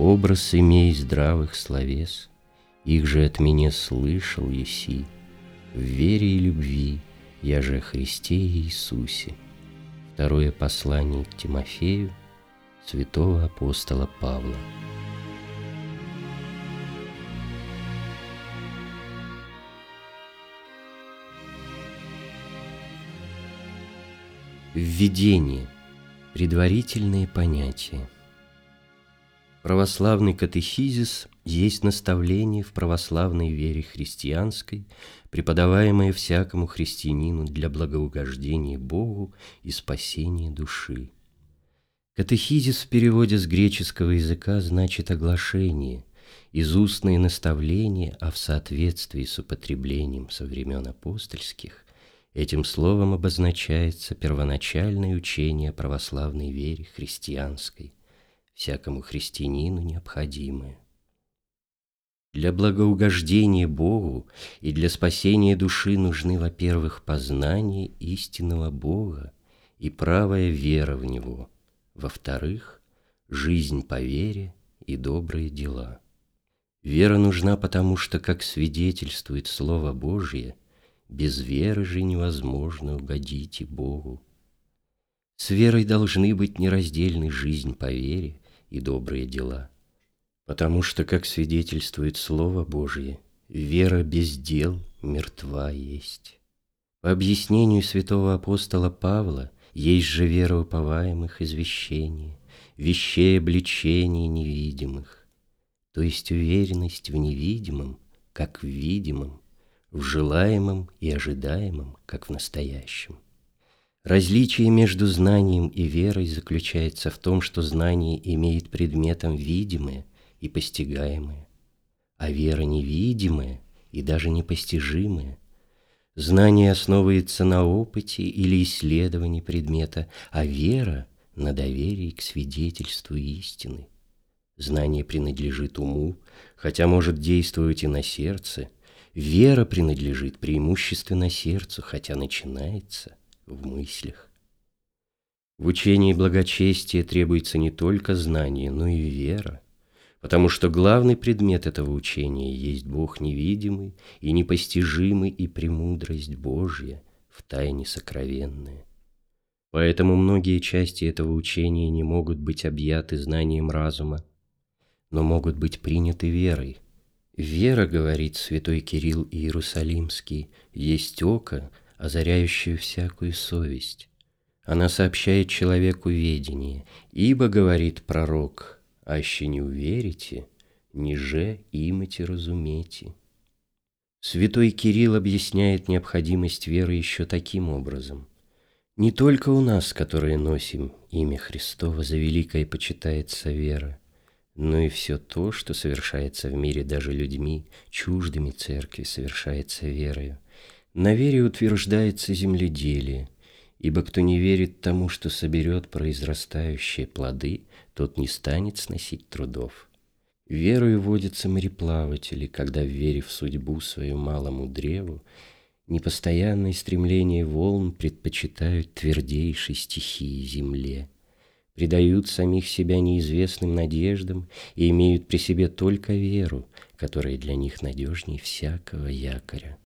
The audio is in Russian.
Образ имей здравых словес, их же от меня слышал еси. В вере и любви я же о Христе Иисусе. Второе послание к Тимофею святого апостола Павла. Введение. Предварительные понятия. Православный катехизис есть наставление в православной вере христианской, преподаваемое всякому христианину для благоугождения Богу и спасения души. Катехизис в переводе с греческого языка значит оглашение, изустное наставление, а в соответствии с употреблением со времен апостольских этим словом обозначается первоначальное учение о православной вере христианской, всякому христианину необходимое. Для благоугождения Богу и для спасения души нужны, во-первых, познание истинного Бога и правая вера в Него, во-вторых, жизнь по вере и добрые дела. Вера нужна потому, что, как свидетельствует Слово Божье, без веры же невозможно угодить и Богу. С верой должны быть нераздельны жизнь по вере и добрые дела, потому что, как свидетельствует Слово Божье, вера без дел мертва есть. По объяснению святого апостола Павла, есть же вера уповаемых извещения, вещей обличения невидимых, то есть уверенность в невидимом, как в видимом, в желаемом и ожидаемом, как в настоящем. Различие между знанием и верой заключается в том, что знание имеет предметом видимое и постигаемое, а вера невидимая и даже непостижимая. Знание основывается на опыте или исследовании предмета, а вера – на доверии к свидетельству истины. Знание принадлежит уму, хотя может действовать и на сердце. Вера принадлежит преимущественно сердцу, хотя начинается в мыслях. В учении благочестия требуется не только знание, но и вера, потому что главный предмет этого учения есть Бог невидимый и непостижимый и премудрость Божья в тайне сокровенная. Поэтому многие части этого учения не могут быть объяты знанием разума, но могут быть приняты верой. Вера, говорит святой Кирилл Иерусалимский, есть око, озаряющее всякую совесть. Она сообщает человеку ведение, ибо, говорит пророк, аще не уверите, ниже имате разумете. Святой Кирилл объясняет необходимость веры еще таким образом. Не только у нас, которые носим имя Христово, за великое почитается вера, но и все то, что совершается в мире даже людьми, чуждыми церкви, совершается верою. На вере утверждается земледелие, ибо кто не верит тому, что соберет произрастающие плоды, тот не станет сносить трудов. Верою водятся мореплаватели, когда, верив в судьбу свою малому древу, непостоянное стремление волн предпочитают твердейшей стихии земле, предают самих себя неизвестным надеждам и имеют при себе только веру, которая для них надежней всякого якоря.